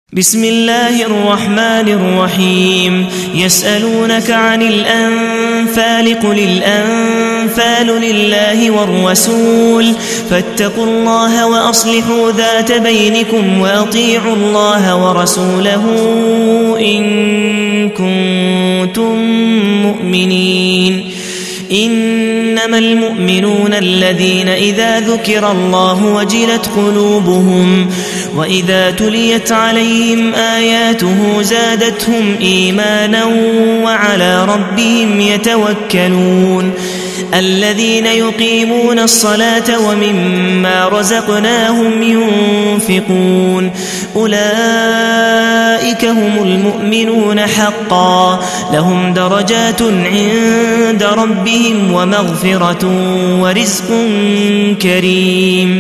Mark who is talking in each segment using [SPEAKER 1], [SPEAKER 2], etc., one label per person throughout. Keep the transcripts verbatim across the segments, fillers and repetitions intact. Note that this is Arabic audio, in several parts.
[SPEAKER 1] بسم الله الرحمن الرحيم يسألونك عن الأنفال قل الأنفال لله والرسول فاتقوا الله وأصلحوا ذات بينكم وأطيعوا الله ورسوله إن كنتم مؤمنين إنما المؤمنون الذين إذا ذكر الله وجلت قلوبهم وإذا تليت عليهم آياته زادتهم إيمانا وعلى ربهم يتوكلون الذين يقيمون الصلاة ومما رزقناهم ينفقون أولئك هم المؤمنون حقا لهم درجات عند ربهم ومغفرة ورزق كريم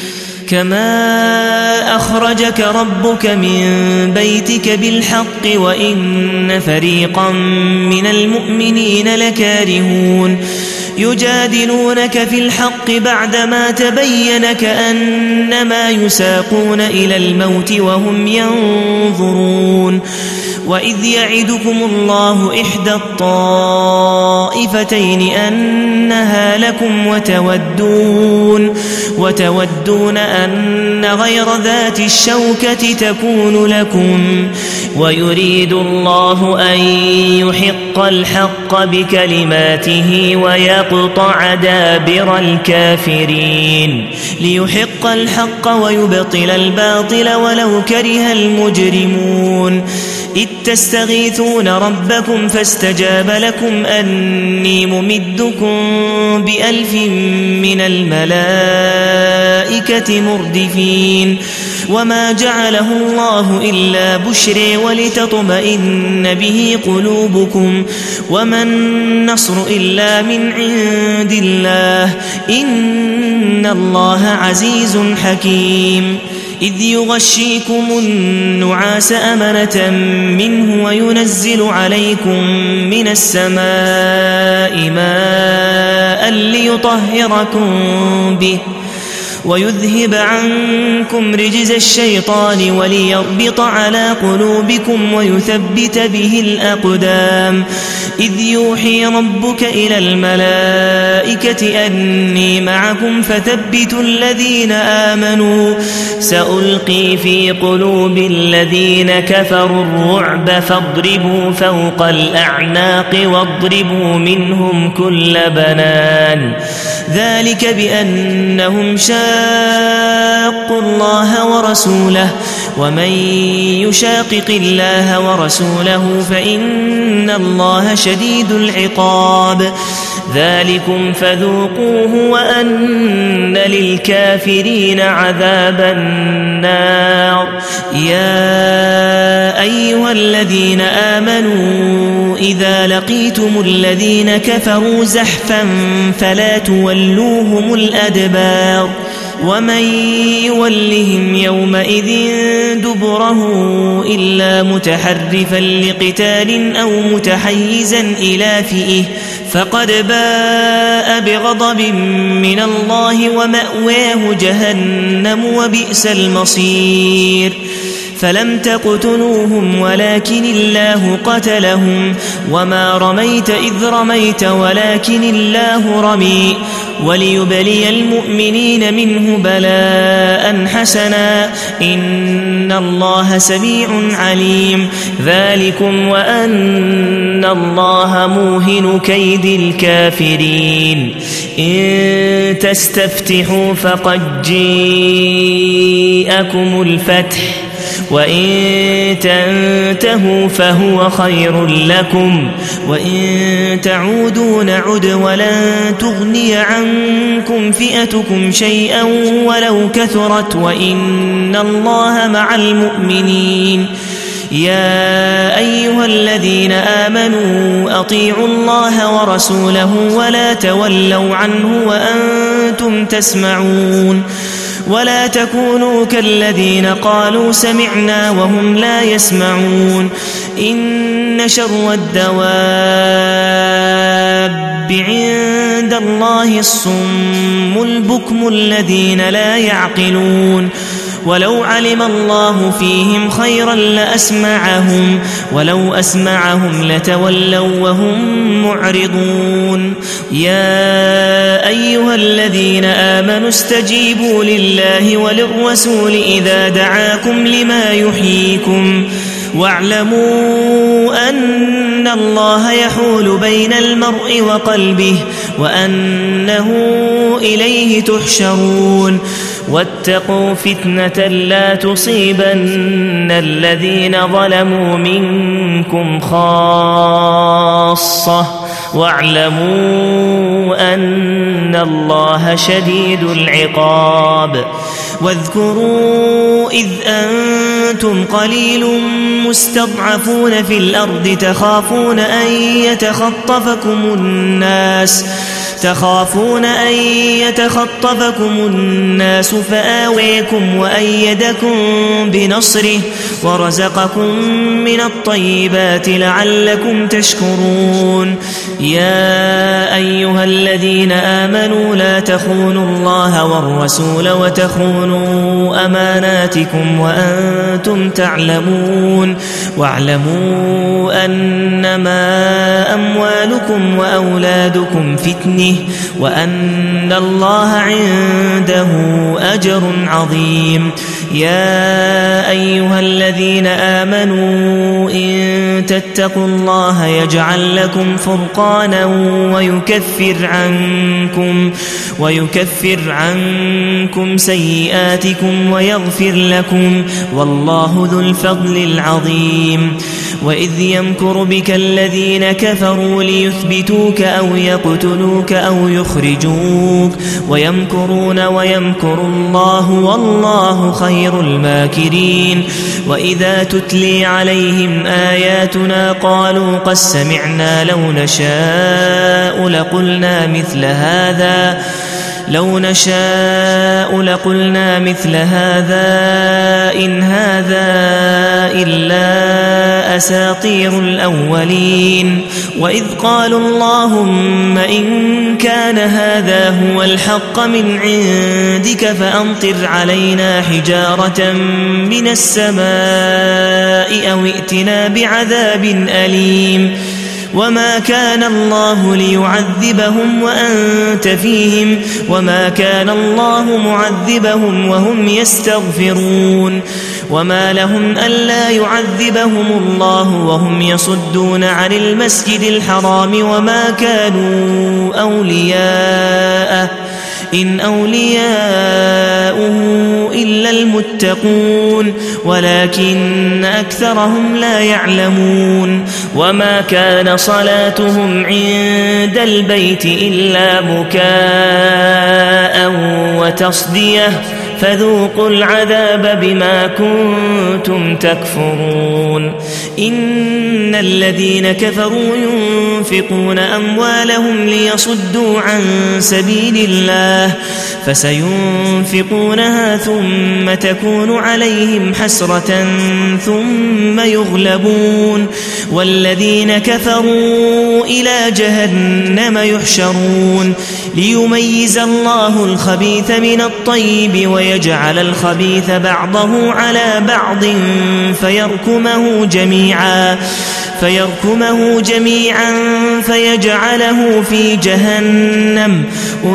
[SPEAKER 1] كما أخرجك ربك من بيتك بالحق وإن فريقا من المؤمنين لكارهون يجادلونك في الحق بعدما تبين كأنما يساقون إلى الموت وهم ينظرون وإذ يعدكم الله إحدى الطائفتين أنها لكم وتودون, وتودون أن غير ذات الشوكة تكون لكم ويريد الله أن يحق الحق بكلماته ويقطع دابر الكافرين ليحق الحق ويبطل الباطل ولو كره المجرمون إذ تستغيثون ربكم فاستجاب لكم أني ممدكم بألف من الملائكة مردفين وما جعله الله إلا بشرى ولتطمئن به قلوبكم وما النصر إلا من عند الله إن الله عزيز حكيم إذ يغشيكم النعاس أمنة منه وينزل عليكم من السماء ماء ليطهركم به ويذهب عنكم رجز الشيطان وليربط على قلوبكم ويثبت به الأقدام إذ يوحي ربك إلى الملائكة أني معكم فثبتوا الذين آمنوا سألقي في قلوب الذين كفروا الرعب فاضربوا فوق الأعناق واضربوا منهم كل بنان ذلك بأنهم شاقوا الله ورسوله ومن يشاقق الله ورسوله فإن الله شديد العقاب ذلكم فذوقوه وأن للكافرين عذاب النار يا أيها الذين آمنوا إذا لقيتم الذين كفروا زحفا فلا تولوهم الأدبار ومن يولهم يومئذ دبره إلا متحرفا لقتال أو متحيزا إلى فئه فقد باء بغضب من الله ومأواه جهنم وبئس المصير فلم تقتلوهم ولكن الله قتلهم وما رميت إذ رميت ولكن الله رمي وليبلي المؤمنين منه بلاء حسنا إن الله سميع عليم ذلكم وأن الله موهن كيد الكافرين إن تستفتحوا فقد جاءكم الفتح وإن تنتهوا فهو خير لكم وإن تعودوا نعد ولن تغني عنكم فئتكم شيئا ولو كثرت وإن الله مع المؤمنين يا أيها الذين آمنوا أطيعوا الله ورسوله ولا تولوا عنه وأنتم تسمعون ولا تكونوا كالذين قالوا سمعنا وهم لا يسمعون إن شر الدواب عند الله الصم البكم الذين لا يعقلون ولو علم الله فيهم خيرا لأسمعهم ولو أسمعهم لتولوا وهم معرضون يا أيها الذين آمنوا استجيبوا لله وللرسول إذا دعاكم لما يحييكم واعلموا أن الله يحول بين المرء وقلبه وأنه إليه تحشرون واتقوا فتنة لا تصيبن الذين ظلموا منكم خاصة واعلموا أن الله شديد العقاب واذكروا إذ أنتم قليل مستضعفون في الأرض تخافون أن يتخطفكم الناس تخافون أن يتخطفكم الناس فآويكم وأيدكم بنصره ورزقكم من الطيبات لعلكم تشكرون يا أيها الذين آمنوا لا تخونوا الله والرسول وتخونوا أماناتكم وأنتم تعلمون واعلموا أنما أموالكم وأولادكم فتنة وأن الله عنده أجر عظيم يا أيها الذين آمنوا إن تتقوا الله يجعل لكم فرقانا ويكفر عنكم ويكفر عنكم سيئاتكم ويغفر لكم والله ذو الفضل العظيم وإذ يمكر بك الذين كفروا ليثبتوك أو يقتلوك أو يخرجوك ويمكرون ويمكر الله والله خير الماكرين وإذا تتلي عليهم آياتنا قالوا قد سمعنا لو نشاء لقلنا مثل هذا لو نشاء لقلنا مثل هذا إن هذا إلا أساطير الأولين وإذ قالوا اللهم إن كان هذا هو الحق من عندك فأمطر علينا حجارة من السماء أو ائتنا بعذاب أليم وما كان الله ليعذبهم وأنت فيهم وما كان الله معذبهم وهم يستغفرون وما لهم ألا يعذبهم الله وهم يصدون عن المسجد الحرام وما كانوا أولياءه إن أولياؤه إلا المتقون ولكن أكثرهم لا يعلمون وما كان صلاتهم عند البيت إلا بكاء وتصدية فذوقوا العذاب بما كنتم تكفرون إن الذين كفروا ينفقون أموالهم ليصدوا عن سبيل الله فسينفقونها ثم تكون عليهم حسرة ثم يغلبون والذين كفروا إلى جهنم يحشرون ليميز الله الخبيث من الطيب ويجعل الخبيث بعضه على بعض فيركمه جميعا فيركمه جميعا فيجعله في جهنم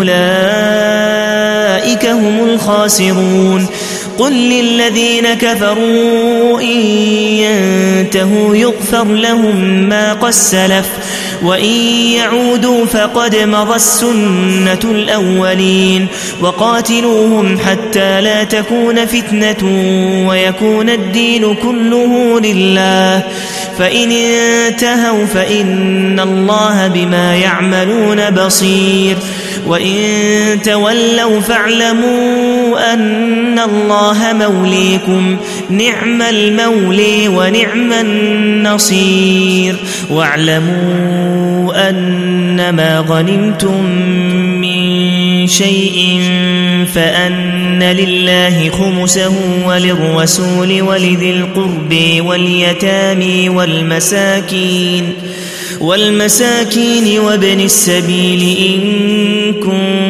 [SPEAKER 1] أولئك هم الخاسرون قل للذين كفروا إن ينتهوا يغفر لهم ما قد سلف وإن يعودوا فقد مضت السنة الأولين وقاتلوهم حتى لا تكون فتنة ويكون الدين كله لله فإن انتهوا فإن الله بما يعملون بصير وإن تولوا فاعلموا أن الله موليكم نعم المولي ونعم النصير واعلموا أنما غنمتم من شيء فأن لله خمسه وللرسول ولذي القرب واليتامى والمساكين والمساكين وابن السبيل إن كنتم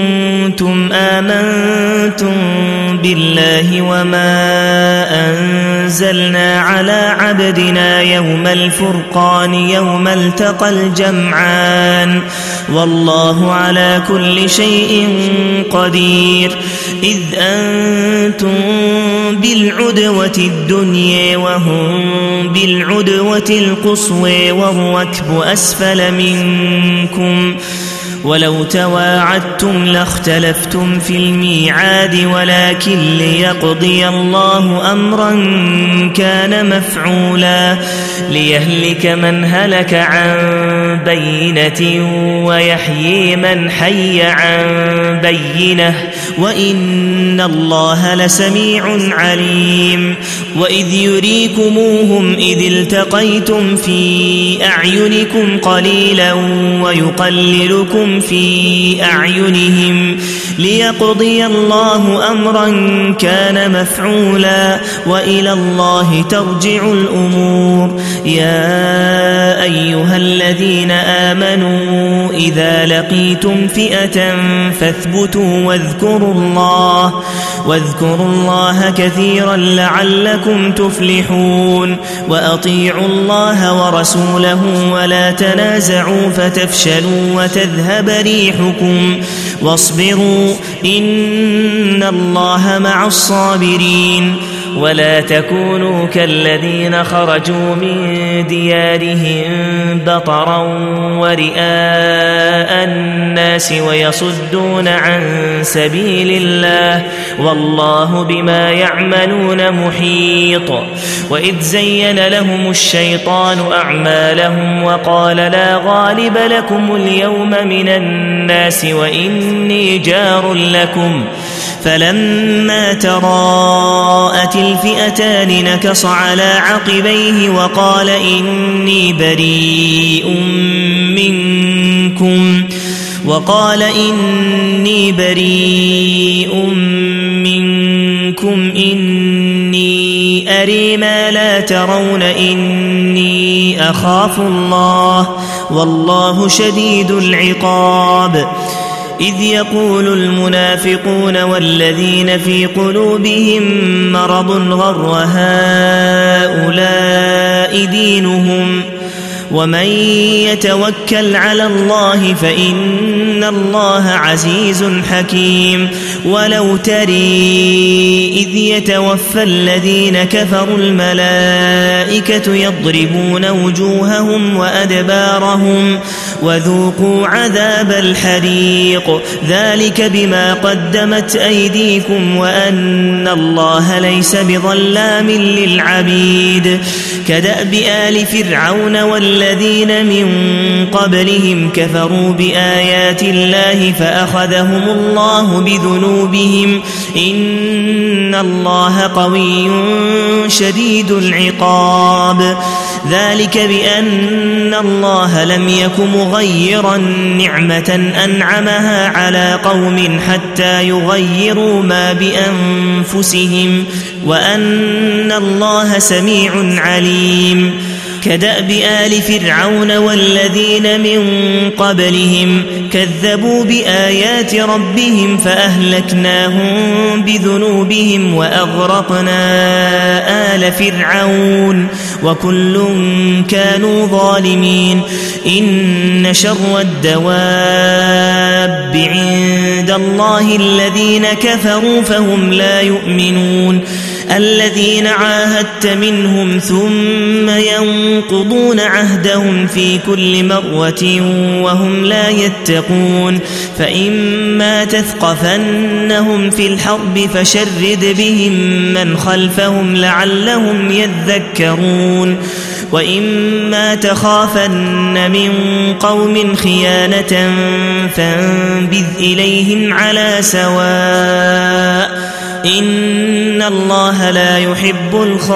[SPEAKER 1] كنتم آمنتم بالله وما أنزلنا على عبدنا يوم الفرقان يوم التقى الجمعان والله على كل شيء قدير إذ أنتم بالعدوة الدنيا وهم بالعدوة القصوى والركب أسفل منكم ولو تواعدتم لاختلفتم في الميعاد ولكن ليقضي الله أمرا كان مفعولا ليهلك من هلك عن بينة ويحيي من حي عن بينة وإن الله لسميع عليم وإذ يريكموهم إذ التقيتم في أعينكم قليلا ويقللكم في أعينهم ليقضي الله أمرا كان مفعولا وإلى الله ترجع الأمور يا أيها الذين آمنوا إذا لقيتم فئة فاثبتوا واذكروا الله واذكروا الله كثيرا لعلكم تفلحون وأطيعوا الله ورسوله ولا تنازعوا فتفشلوا وتذهب ريحكم واصبروا إن الله مع الصابرين ولا تكونوا كالذين خرجوا من ديارهم بطرا ورئاء الناس ويصدون عن سبيل الله والله بما يعملون محيط وإذ زين لهم الشيطان أعمالهم وقال لا غالب لكم اليوم من الناس وإني جار لكم فلما تراءت الفئتان نكص على عقبيه وقال إني بريء منكم وقال إني بريء منكم إني أري ما لا ترون إني أخاف الله والله شديد العقاب إذ يقول المنافقون والذين في قلوبهم مرض غر هؤلاء دينهم ومن يتوكل على الله فإن الله عزيز حكيم ولو تري إذ يتوفى الذين كفروا الملائكة يضربون وجوههم وأدبارهم وذوقوا عذاب الحريق ذلك بما قدمت أيديكم وأن الله ليس بظلام للعبيد كدأب آل فرعون والذين من قبلهم كفروا بآيات الله فأخذهم الله بذنوبهم إن الله قوي شديد العقاب ذلك بأن الله لم يك مغيرا نعمة أنعمها على قوم حتى يغيروا ما بأنفسهم وأن الله سميع عليم كدأب آل فرعون والذين من قبلهم كذبوا بآيات ربهم فأهلكناهم بذنوبهم وأغرقنا آل فرعون وكل كانوا ظالمين إن شر الدواب عند الله الذين كفروا فهم لا يؤمنون الذين عاهدت منهم ثم ينقضون عهدهم في كل مرة وهم لا يتقون فإما تثقفنهم في الحرب فشرد بهم من خلفهم لعلهم يذكرون وإما تخافن من قوم خيانة فانبذ إليهم على سواء إن الله لا يحب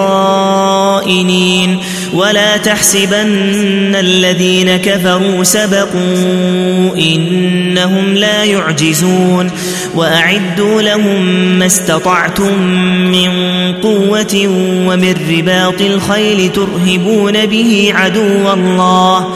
[SPEAKER 1] الخائنين ولا تحسبن الذين كفروا سبقوا إنهم لا يعجزون وأعدوا لهم ما استطعتم من قوة ومن رباط الخيل ترهبون به عدو الله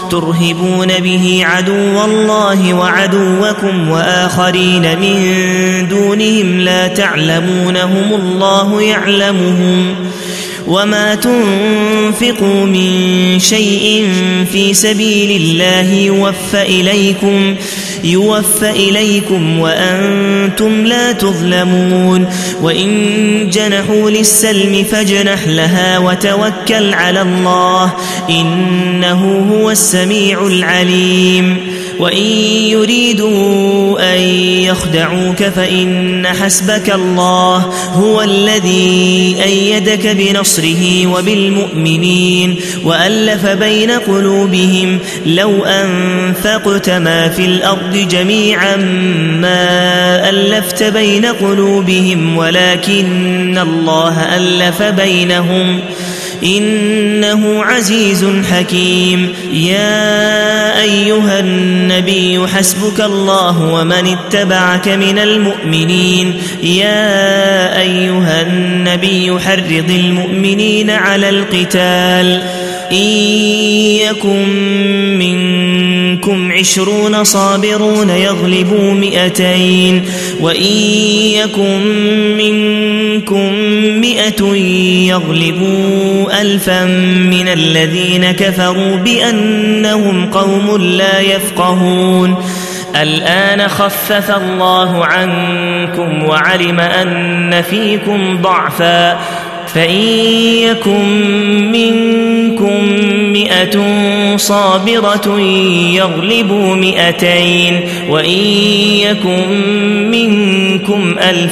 [SPEAKER 1] ترهبون به عدو الله وعدوكم وآخرين من دونهم لا تعلمونهم الله يعلمهم وما تنفقوا من شيء في سبيل الله يوفى إليكم يوفى إليكم وأنتم لا تظلمون وإن جنحوا للسلم فاجنح لها وتوكل على الله إنه هو السميع العليم وإن يريدوا أن يخدعوك فإن حسبك الله هو الذي أيدك بنصره وبالمؤمنين وألف بين قلوبهم لو أنفقت ما في الأرض جميعا ما ألفت بين قلوبهم ولكن الله ألف بينهم إنه عزيز حكيم يا أيها النبي حسبك الله ومن اتبعك من المؤمنين يا أيها النبي حرض المؤمنين على القتال إن يكن منكم عشرون صابرون يغلبوا مئتين وإن يكن منكم مئة يغلبوا ألفا من الذين كفروا بأنهم قوم لا يفقهون الآن خفف الله عنكم وعلم أن فيكم ضعفا فإن يكن منكم مئة صابرة يغلبوا مئتين وإن يكن منكم ألف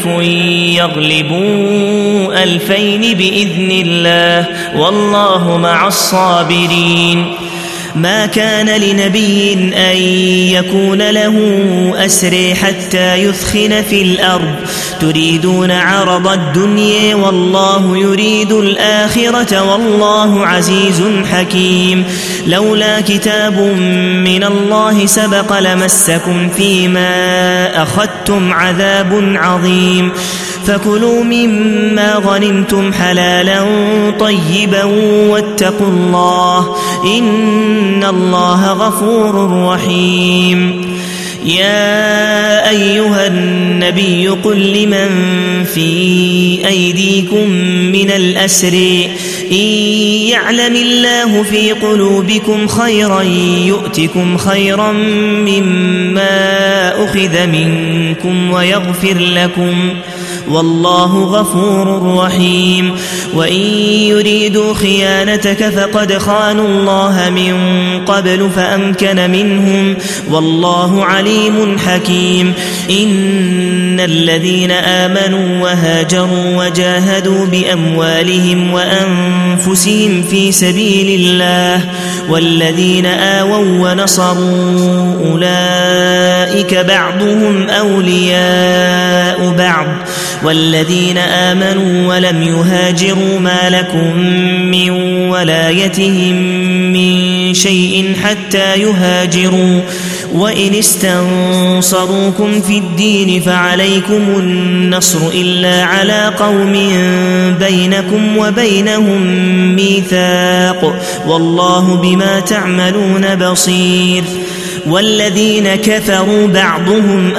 [SPEAKER 1] يغلبوا ألفين بإذن الله والله مع الصابرين ما كان لنبي أن يكون له أسرى حتى يثخن في الأرض تريدون عرض الدنيا والله يريد الآخرة والله عزيز حكيم لولا كتاب من الله سبق لمسكم فيما أخذتم عذاب عظيم فكلوا مما غنمتم حلالا طيبا واتقوا الله إن الله غفور رحيم يا أيها النبي قل لمن في أيديكم من الأسر إن يعلم الله في قلوبكم خيرا يؤتكم خيرا مما أخذ منكم ويغفر لكم والله غفور رحيم وإن يريدوا خيانتك فقد خانوا الله من قبل فأمكن منهم والله عليم حكيم إن الذين آمنوا وهاجروا وجاهدوا بأموالهم وأنفسهم في سبيل الله والذين آووا ونصروا أولئك بعضهم أولياء بعض والذين آمنوا ولم يهاجروا ما لكم من ولايتهم من شيء حتى يهاجروا وإن استنصروكم في الدين فعليكم النصر إلا على قوم بينكم وبينهم ميثاق والله بما تعملون بصير والذين كفروا بعضهم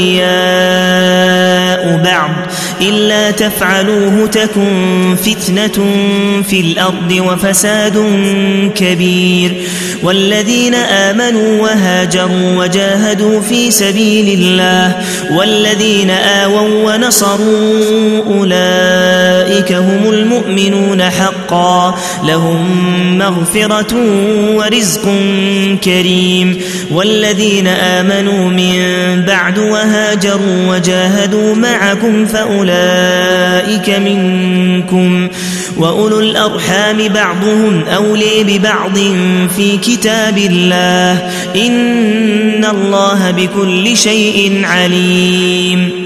[SPEAKER 1] أولياء بعض إلا تفعلوه تكن فتنة في الأرض وفساد كبير والذين آمنوا وهاجروا وجاهدوا في سبيل الله والذين آووا ونصروا أولئك هم المؤمنون حقا لهم مغفرة ورزق كريم والذين آمنوا من بعد وهاجروا وجاهدوا معكم فأولئك منكم وأولو الأرحام بعضهم أولي ببعض في كتاب الله إن الله بكل شيء عليم